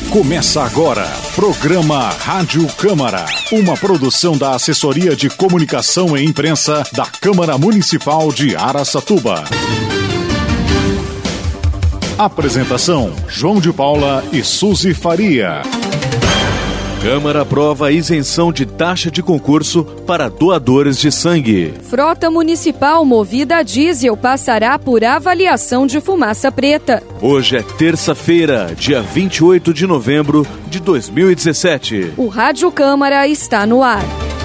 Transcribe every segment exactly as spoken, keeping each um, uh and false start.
Começa agora, programa Rádio Câmara, uma produção da Assessoria de Comunicação e Imprensa da Câmara Municipal de Araçatuba. Apresentação, João de Paula e Suzy Faria. Câmara aprova a isenção de taxa de concurso para doadores de sangue. Frota municipal movida a diesel passará por avaliação de fumaça preta. Hoje é terça-feira, dia vinte e oito de novembro de dois mil e dezessete. O Rádio Câmara está no ar.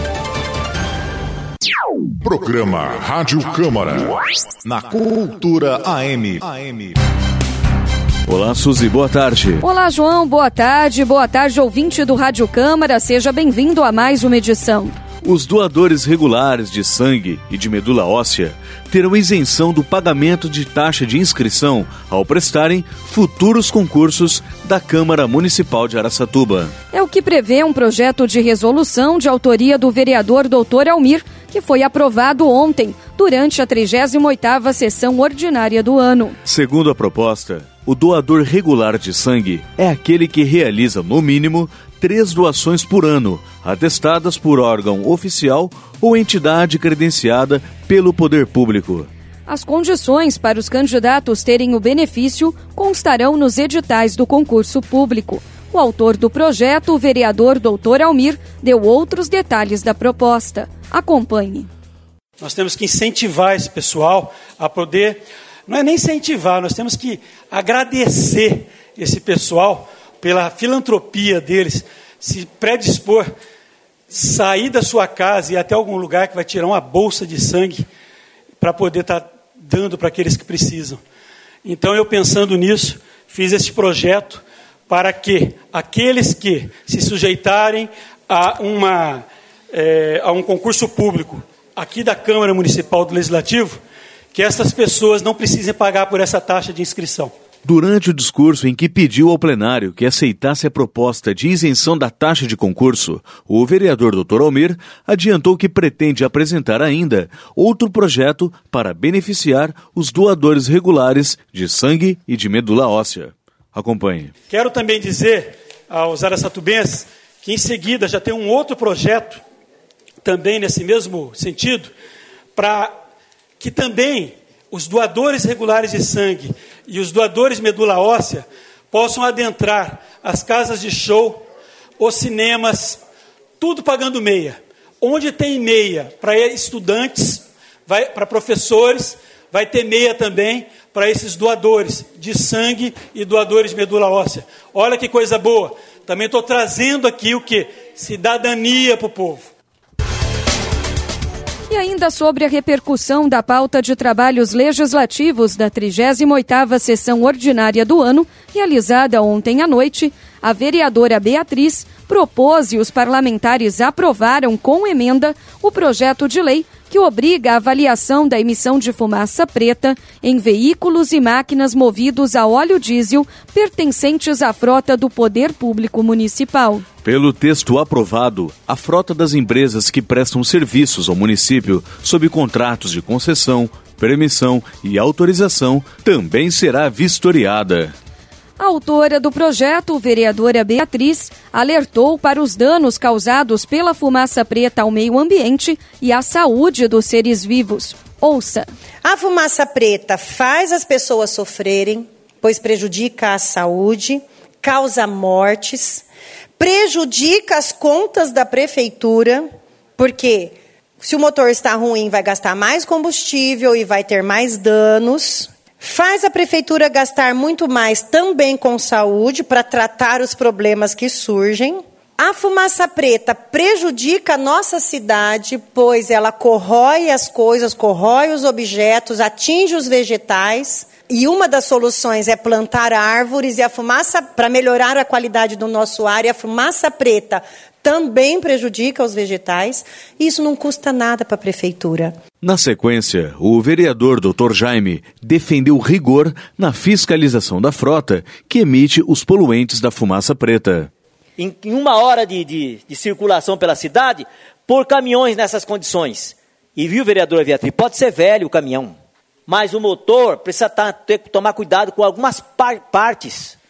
Programa Rádio Câmara, na Cultura A M. Olá, Suzy, boa tarde. Olá, João, boa tarde. Boa tarde, ouvinte do Rádio Câmara. Seja bem-vindo a mais uma edição. Os doadores regulares de sangue e de medula óssea terão isenção do pagamento de taxa de inscrição ao prestarem futuros concursos da Câmara Municipal de Araçatuba. É o que prevê um projeto de resolução de autoria do vereador doutor Almir, que foi aprovado ontem, durante a trigésima oitava sessão ordinária do ano. Segundo a proposta, o doador regular de sangue é aquele que realiza, no mínimo, três doações por ano, atestadas por órgão oficial ou entidade credenciada pelo poder público. As condições para os candidatos terem o benefício constarão nos editais do concurso público. O autor do projeto, o vereador doutor Almir, deu outros detalhes da proposta. Acompanhe. Nós temos que incentivar esse pessoal a poder... Não é nem incentivar, nós temos que agradecer esse pessoal pela filantropia deles, se predispor, sair da sua casa e ir até algum lugar que vai tirar uma bolsa de sangue para poder estar dando para aqueles que precisam. Então, eu pensando nisso, fiz esse projeto para que aqueles que se sujeitarem a, uma, é, a um concurso público aqui da Câmara Municipal do Legislativo, que essas pessoas não precisem pagar por essa taxa de inscrição. Durante o discurso em que pediu ao plenário que aceitasse a proposta de isenção da taxa de concurso, o vereador doutor Almir adiantou que pretende apresentar ainda outro projeto para beneficiar os doadores regulares de sangue e de medula óssea. Acompanhe. Quero também dizer aos araçatubenses que em seguida já tem um outro projeto, também nesse mesmo sentido, para que também os doadores regulares de sangue e os doadores de medula óssea possam adentrar as casas de show, os cinemas, tudo pagando meia. Onde tem meia para estudantes, vai, para professores, vai ter meia também para esses doadores de sangue e doadores de medula óssea. Olha que coisa boa. Também estou trazendo aqui o quê? Cidadania para o povo. E ainda sobre a repercussão da pauta de trabalhos legislativos da trigésima oitava sessão ordinária do ano, realizada ontem à noite, a vereadora Beatriz propôs e os parlamentares aprovaram com emenda o projeto de lei que obriga a avaliação da emissão de fumaça preta em veículos e máquinas movidos a óleo diesel pertencentes à frota do Poder Público Municipal. Pelo texto aprovado, a frota das empresas que prestam serviços ao município sob contratos de concessão, permissão e autorização também será vistoriada. A autora do projeto, vereadora Beatriz, alertou para os danos causados pela fumaça preta ao meio ambiente e à saúde dos seres vivos. Ouça. A fumaça preta faz as pessoas sofrerem, pois prejudica a saúde, causa mortes, prejudica as contas da prefeitura, porque se o motor está ruim vai gastar mais combustível e vai ter mais danos. Faz a prefeitura gastar muito mais também com saúde para tratar os problemas que surgem. A fumaça preta prejudica a nossa cidade, pois ela corrói as coisas, corrói os objetos, atinge os vegetais. E uma das soluções é plantar árvores e a fumaça, para melhorar a qualidade do nosso ar, e a fumaça preta também prejudica os vegetais. E isso não custa nada para a prefeitura. Na sequência, o vereador doutor Jaime defendeu rigor na fiscalização da frota que emite os poluentes da fumaça preta. Em, em uma hora de, de, de circulação pela cidade, por caminhões nessas condições. E viu, vereadora Beatriz, pode ser velho o caminhão, mas o motor precisa tá, ter, tomar cuidado com algumas par, partes.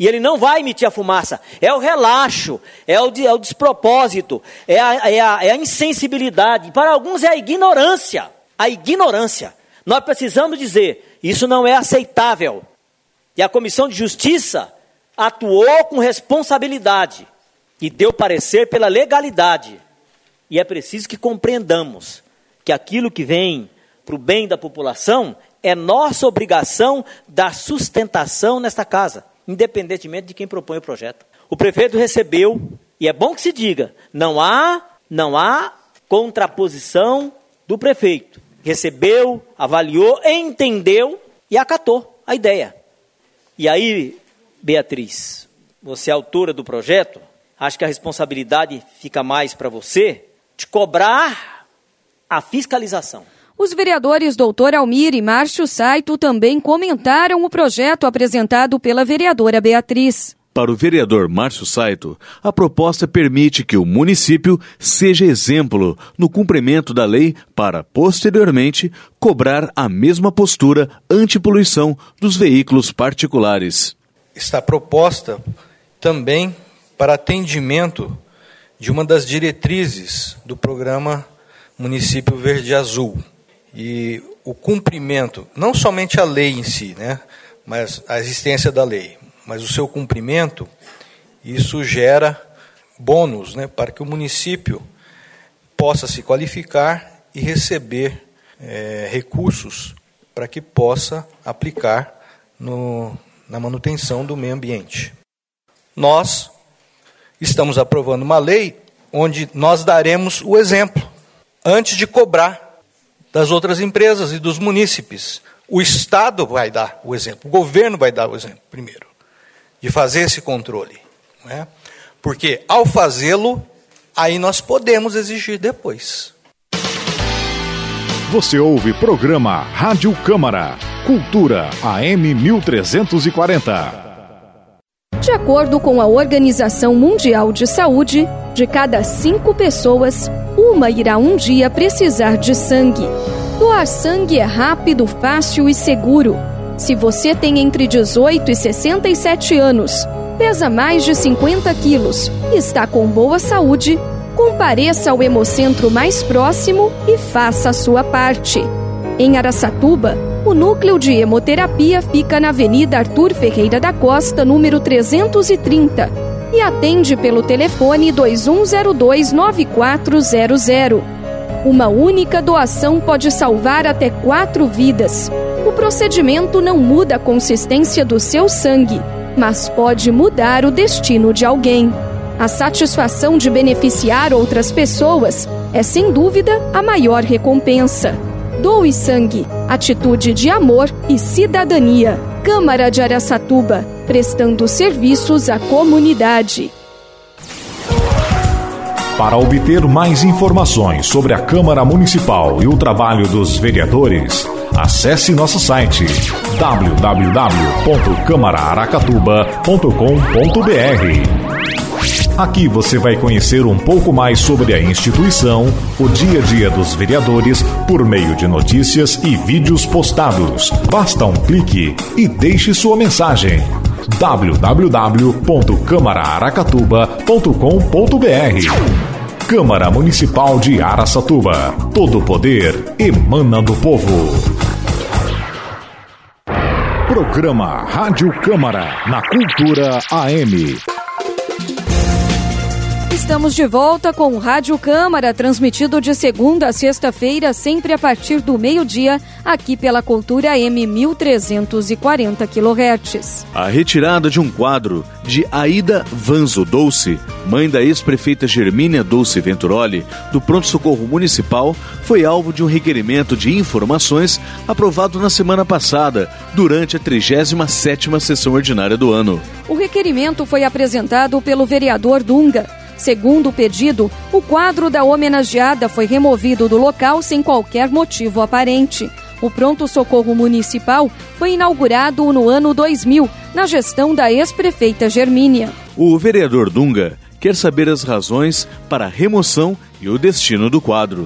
E ele não vai emitir a fumaça. É o relaxo, é o, é o despropósito, é a, é, a, é a insensibilidade. Para alguns é a ignorância. A ignorância. Nós precisamos dizer, isso não é aceitável. E a Comissão de Justiça atuou com responsabilidade e deu parecer pela legalidade. E é preciso que compreendamos que aquilo que vem para o bem da população é nossa obrigação dar sustentação nesta casa, independentemente de quem propõe o projeto. O prefeito recebeu, e é bom que se diga, não há, não há contraposição do prefeito. Recebeu, avaliou, entendeu e acatou a ideia. E aí, Beatriz, você é autora do projeto, acho que a responsabilidade fica mais para você de cobrar a fiscalização. Os vereadores doutor Almir e Márcio Saito também comentaram o projeto apresentado pela vereadora Beatriz. Para o vereador Márcio Saito, a proposta permite que o município seja exemplo no cumprimento da lei para, posteriormente, cobrar a mesma postura antipoluição dos veículos particulares. Está proposta também para atendimento de uma das diretrizes do programa Município Verde Azul. E o cumprimento, não somente a lei em si, né, mas a existência da lei, mas o seu cumprimento, isso gera bônus, né, para que o município possa se qualificar e receber é, recursos para que possa aplicar no, na manutenção do meio ambiente. Nós estamos aprovando uma lei onde nós daremos o exemplo, antes de cobrar das outras empresas e dos munícipes. O Estado vai dar o exemplo, o governo vai dar o exemplo primeiro, de fazer esse controle. Não é? Porque ao fazê-lo, aí nós podemos exigir depois. Você ouve programa Rádio Câmara, Cultura A M mil trezentos e quarenta. De acordo com a Organização Mundial de Saúde, de cada cinco pessoas, uma irá um dia precisar de sangue. Doar sangue é rápido, fácil e seguro. Se você tem entre dezoito e sessenta e sete anos, pesa mais de cinquenta quilos e está com boa saúde, compareça ao Hemocentro mais próximo e faça a sua parte. Em Araçatuba, o núcleo de hemoterapia fica na Avenida Arthur Ferreira da Costa, número trezentos e trinta, e atende pelo telefone dois um zero dois, nove quatro zero zero. Uma única doação pode salvar até quatro vidas. O procedimento não muda a consistência do seu sangue, mas pode mudar o destino de alguém. A satisfação de beneficiar outras pessoas é, sem dúvida, a maior recompensa. Doe sangue, atitude de amor e cidadania. Câmara de Araçatuba, prestando serviços à comunidade. Para obter mais informações sobre a Câmara Municipal e o trabalho dos vereadores, acesse nosso site w w w ponto câmara aracatuba ponto com ponto b r. Aqui você vai conhecer um pouco mais sobre a instituição, o dia a dia dos vereadores, por meio de notícias e vídeos postados. Basta um clique e deixe sua mensagem. w w w ponto câmara aracatuba ponto com ponto b r. Câmara Municipal de Araçatuba. Todo o poder emana do povo. Programa Rádio Câmara, na Cultura A M. Estamos de volta com o Rádio Câmara, transmitido de segunda a sexta-feira, sempre a partir do meio-dia, aqui pela Cultura A M mil trezentos e quarenta quilohertz. A retirada de um quadro de Aida Vanzo Dolce, mãe da ex-prefeita Germínia Dolce Venturoli, do Pronto-Socorro Municipal, foi alvo de um requerimento de informações aprovado na semana passada, durante a trigésima sétima sessão ordinária do ano. O requerimento foi apresentado pelo vereador Dunga. Segundo o pedido, o quadro da homenageada foi removido do local sem qualquer motivo aparente. O pronto-socorro municipal foi inaugurado no ano dois mil, na gestão da ex-prefeita Germínia. O vereador Dunga quer saber as razões para a remoção e o destino do quadro.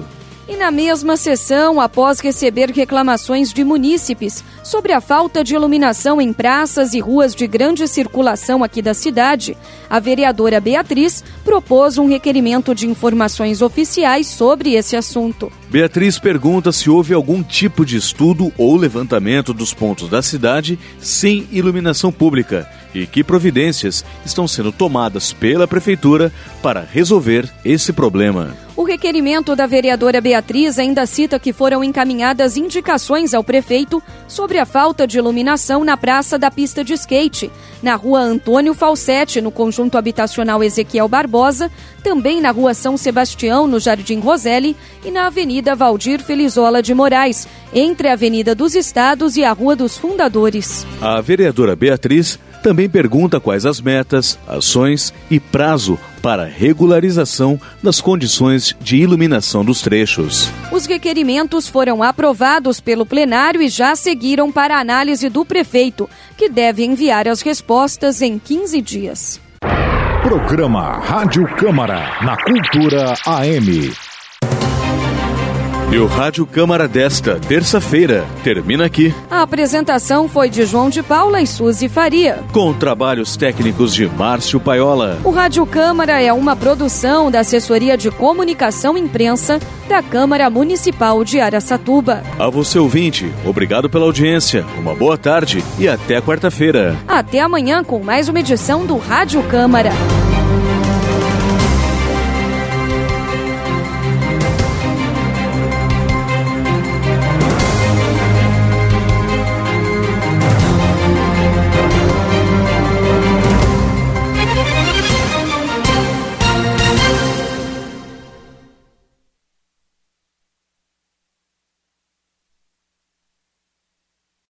E na mesma sessão, após receber reclamações de munícipes sobre a falta de iluminação em praças e ruas de grande circulação aqui da cidade, a vereadora Beatriz propôs um requerimento de informações oficiais sobre esse assunto. Beatriz pergunta se houve algum tipo de estudo ou levantamento dos pontos da cidade sem iluminação pública e que providências estão sendo tomadas pela Prefeitura para resolver esse problema. O requerimento da vereadora Beatriz ainda cita que foram encaminhadas indicações ao prefeito sobre a falta de iluminação na praça da pista de skate, na rua Antônio Falsetti, no conjunto habitacional Ezequiel Barbosa, também na rua São Sebastião, no Jardim Roselli, e na Avenida Valdir Felizola de Moraes, entre a Avenida dos Estados e a Rua dos Fundadores. A vereadora Beatriz também pergunta quais as metas, ações e prazo para regularização das condições de iluminação dos trechos. Os requerimentos foram aprovados pelo plenário e já seguiram para a análise do prefeito, que deve enviar as respostas em quinze dias. Programa Rádio Câmara, na Cultura A M. E o Rádio Câmara desta terça-feira termina aqui. A apresentação foi de João de Paula e Suzy Faria, com trabalhos técnicos de Márcio Paiola. O Rádio Câmara é uma produção da Assessoria de Comunicação e Imprensa da Câmara Municipal de Araçatuba. A você, ouvinte, obrigado pela audiência, uma boa tarde e até quarta-feira. Até amanhã com mais uma edição do Rádio Câmara.